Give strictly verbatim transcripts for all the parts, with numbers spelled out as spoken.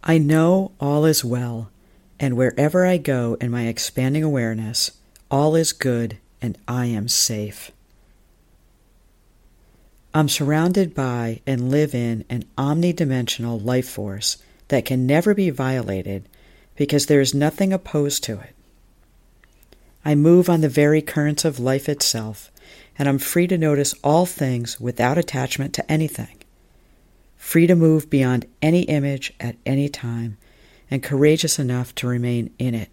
I know all is well, and wherever I go in my expanding awareness, all is good and I am safe. I'm surrounded by and live in an omnidimensional life force that can never be violated because there is nothing opposed to it. I move on the very currents of life itself, and I'm free to notice all things without attachment to anything, free to move beyond any image at any time, and courageous enough to remain in it.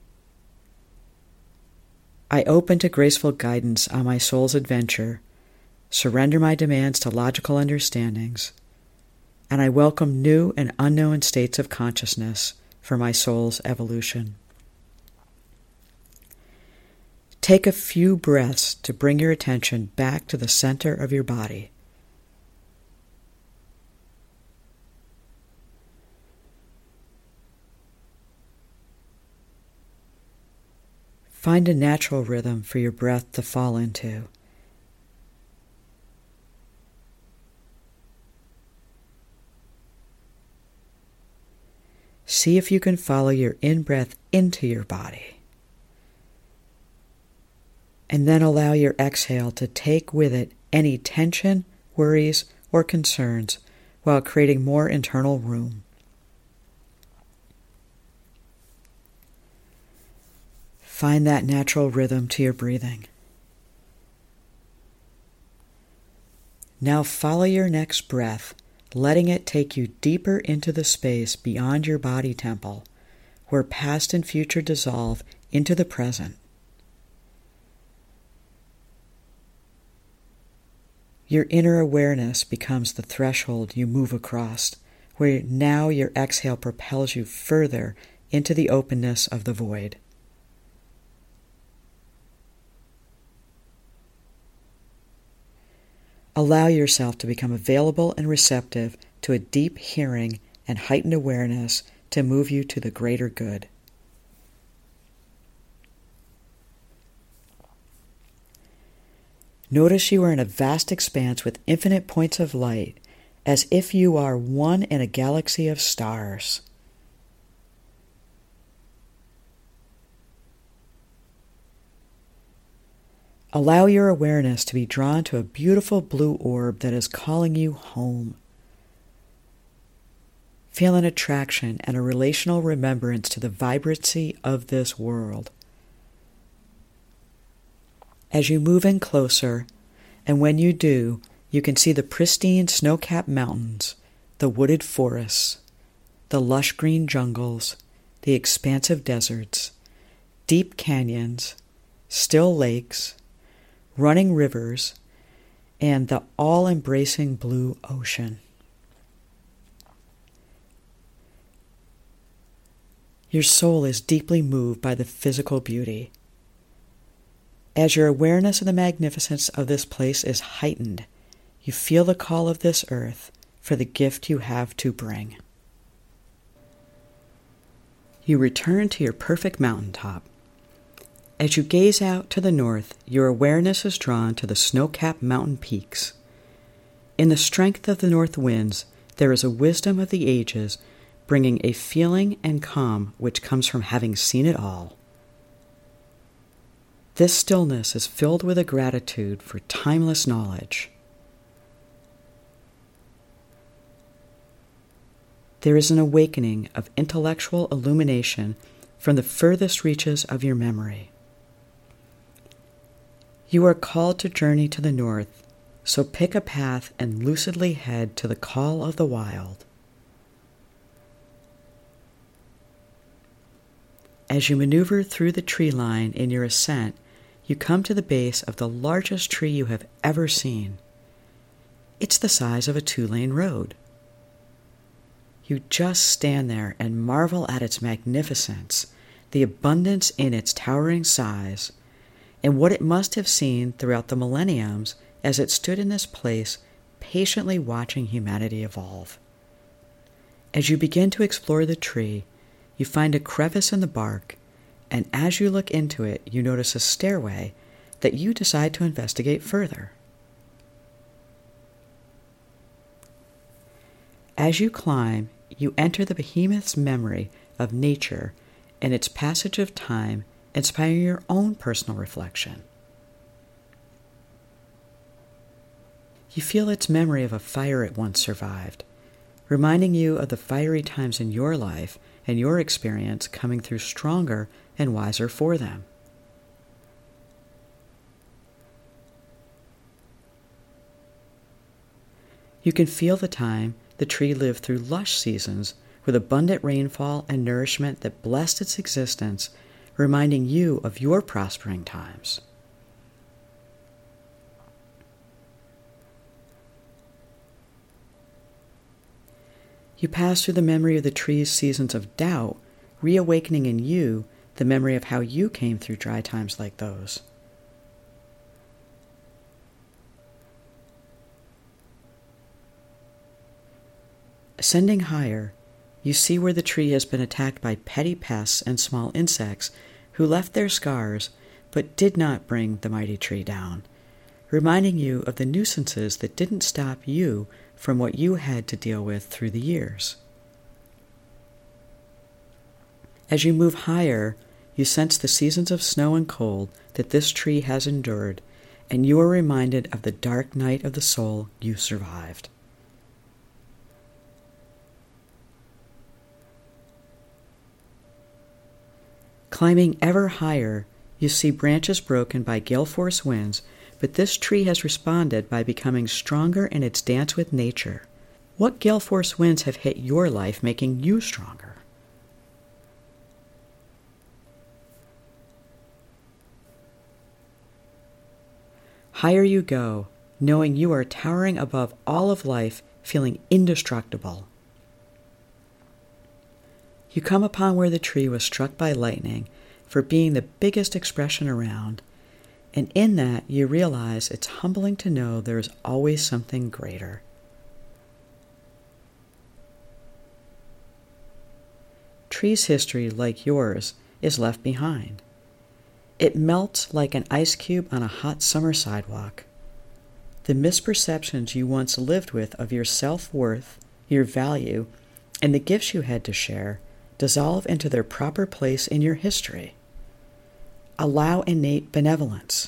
I open to graceful guidance on my soul's adventure, surrender my demands to logical understandings, and I welcome new and unknown states of consciousness for my soul's evolution. Take a few breaths to bring your attention back to the center of your body. Find a natural rhythm for your breath to fall into. See if you can follow your in-breath into your body. And then allow your exhale to take with it any tension, worries, or concerns while creating more internal room. Find that natural rhythm to your breathing. Now follow your next breath, letting it take you deeper into the space beyond your body temple, where past and future dissolve into the present. Your inner awareness becomes the threshold you move across, where now your exhale propels you further into the openness of the void. Allow yourself to become available and receptive to a deep hearing and heightened awareness to move you to the greater good. Notice you are in a vast expanse with infinite points of light, as if you are one in a galaxy of stars. Allow your awareness to be drawn to a beautiful blue orb that is calling you home. Feel an attraction and a relational remembrance to the vibrancy of this world. As you move in closer, and when you do, you can see the pristine snow-capped mountains, the wooded forests, the lush green jungles, the expansive deserts, deep canyons, still lakes, running rivers, and the all-embracing blue ocean. Your soul is deeply moved by the physical beauty. As your awareness of the magnificence of this place is heightened, you feel the call of this earth for the gift you have to bring. You return to your perfect mountaintop. As you gaze out to the north, your awareness is drawn to the snow-capped mountain peaks. In the strength of the north winds, there is a wisdom of the ages, bringing a feeling and calm which comes from having seen it all. This stillness is filled with a gratitude for timeless knowledge. There is an awakening of intellectual illumination from the furthest reaches of your memory. You are called to journey to the north, so pick a path and lucidly head to the call of the wild. As you maneuver through the tree line in your ascent, you come to the base of the largest tree you have ever seen. It's the size of a two-lane road. You just stand there and marvel at its magnificence, the abundance in its towering size, and what it must have seen throughout the millenniums as it stood in this place, patiently watching humanity evolve. As you begin to explore the tree, you find a crevice in the bark, and as you look into it, you notice a stairway that you decide to investigate further. As you climb, you enter the behemoth's memory of nature and its passage of time, inspiring your own personal reflection. You feel its memory of a fire it once survived, reminding you of the fiery times in your life and your experience coming through stronger and wiser for them. You can feel the time the tree lived through lush seasons with abundant rainfall and nourishment that blessed its existence, reminding you of your prospering times. You pass through the memory of the tree's seasons of doubt, reawakening in you the memory of how you came through dry times like those. Ascending higher, you see where the tree has been attacked by petty pests and small insects who left their scars but did not bring the mighty tree down, reminding you of the nuisances that didn't stop you from what you had to deal with through the years. As you move higher, you sense the seasons of snow and cold that this tree has endured, and you are reminded of the dark night of the soul you survived. Climbing ever higher, you see branches broken by gale force winds, but this tree has responded by becoming stronger in its dance with nature. What gale force winds have hit your life, making you stronger? Higher you go, knowing you are towering above all of life, feeling indestructible. You come upon where the tree was struck by lightning for being the biggest expression around, and in that you realize it's humbling to know there is always something greater. Tree's history, like yours, is left behind. It melts like an ice cube on a hot summer sidewalk. The misperceptions you once lived with of your self-worth, your value, and the gifts you had to share dissolve into their proper place in your history. Allow innate benevolence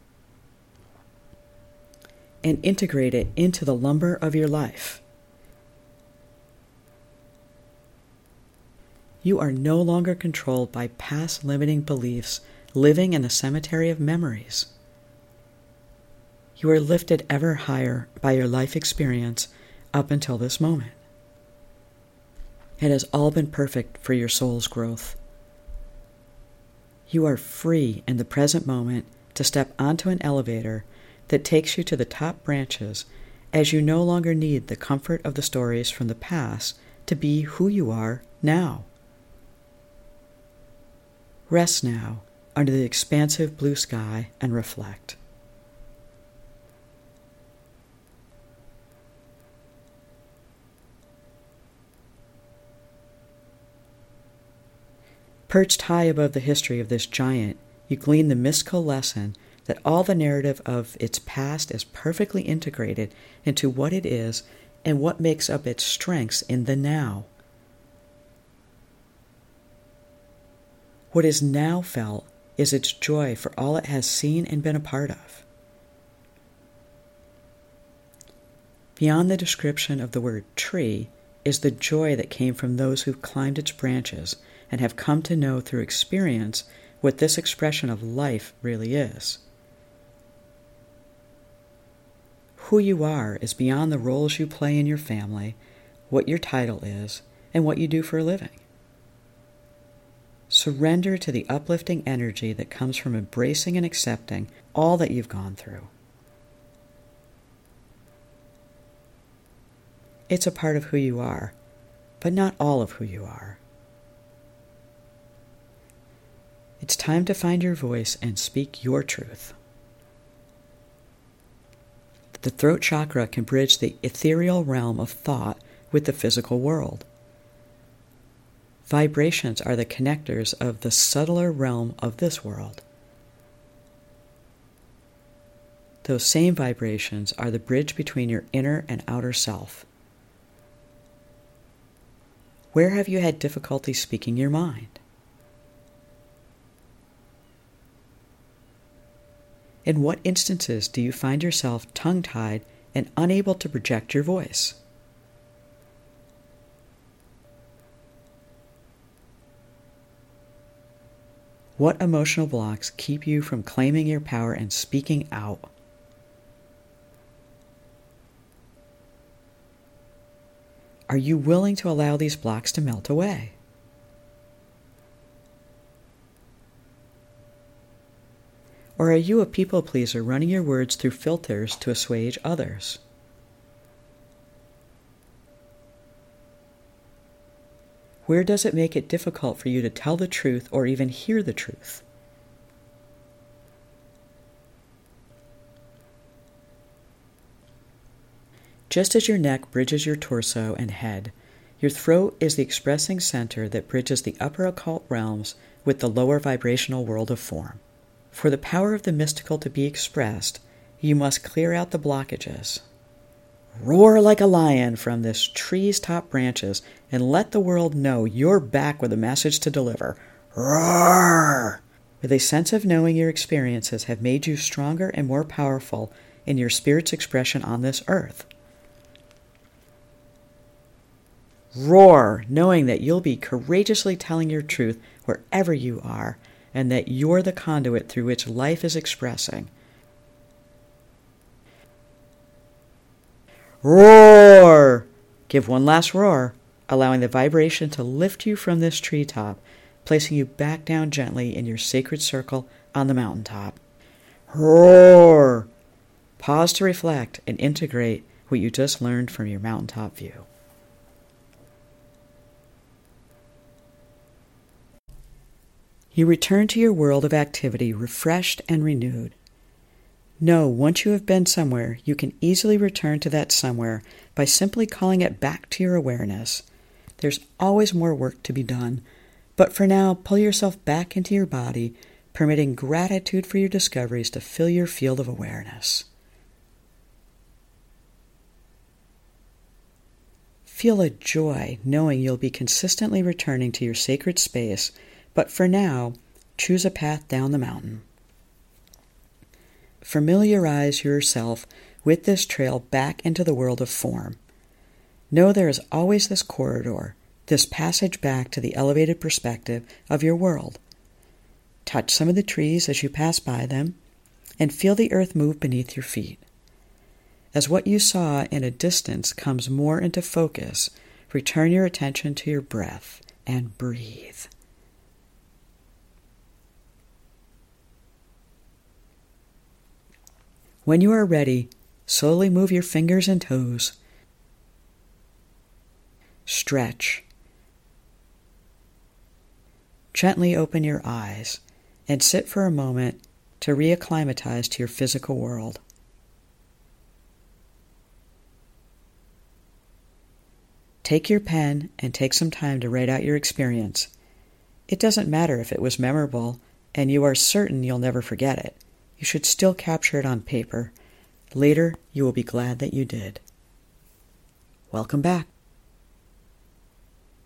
and integrate it into the lumber of your life. You are no longer controlled by past limiting beliefs living in the cemetery of memories. You are lifted ever higher by your life experience up until this moment. It has all been perfect for your soul's growth. You are free in the present moment to step onto an elevator that takes you to the top branches, as you no longer need the comfort of the stories from the past to be who you are now. Rest now under the expansive blue sky and reflect. Perched high above the history of this giant, you glean the mystical lesson that all the narrative of its past is perfectly integrated into what it is and what makes up its strengths in the now. What is now felt is its joy for all it has seen and been a part of. Beyond the description of the word tree is the joy that came from those who climbed its branches and have come to know through experience what this expression of life really is. Who you are is beyond the roles you play in your family, what your title is, and what you do for a living. Surrender to the uplifting energy that comes from embracing and accepting all that you've gone through. It's a part of who you are, but not all of who you are. It's time to find your voice and speak your truth. The throat chakra can bridge the ethereal realm of thought with the physical world. Vibrations are the connectors of the subtler realm of this world. Those same vibrations are the bridge between your inner and outer self. Where have you had difficulty speaking your mind? In what instances do you find yourself tongue-tied and unable to project your voice? What emotional blocks keep you from claiming your power and speaking out? Are you willing to allow these blocks to melt away? Or are you a people pleaser running your words through filters to assuage others? Where does it make it difficult for you to tell the truth or even hear the truth? Just as your neck bridges your torso and head, your throat is the expressing center that bridges the upper occult realms with the lower vibrational world of form. For the power of the mystical to be expressed, you must clear out the blockages. Roar like a lion from this tree's top branches and let the world know you're back with a message to deliver. Roar! With a sense of knowing your experiences have made you stronger and more powerful in your spirit's expression on this earth. Roar, knowing that you'll be courageously telling your truth wherever you are, and that you're the conduit through which life is expressing. Roar! Give one last roar, allowing the vibration to lift you from this treetop, placing you back down gently in your sacred circle on the mountaintop. Roar! Pause to reflect and integrate what you just learned from your mountaintop view. You return to your world of activity refreshed and renewed. Know, once you have been somewhere, you can easily return to that somewhere by simply calling it back to your awareness. There's always more work to be done, but for now, pull yourself back into your body, permitting gratitude for your discoveries to fill your field of awareness. Feel a joy knowing you'll be consistently returning to your sacred space, but for now, choose a path down the mountain. Familiarize yourself with this trail back into the world of form. Know there is always this corridor, this passage back to the elevated perspective of your world. Touch some of the trees as you pass by them, and feel the earth move beneath your feet. As what you saw in a distance comes more into focus, return your attention to your breath and breathe. When you are ready, slowly move your fingers and toes. Stretch. Gently open your eyes and sit for a moment to reacclimatize to your physical world. Take your pen and take some time to write out your experience. It doesn't matter if it was memorable and you are certain you'll never forget it. You should still capture it on paper. Later, you will be glad that you did. Welcome back.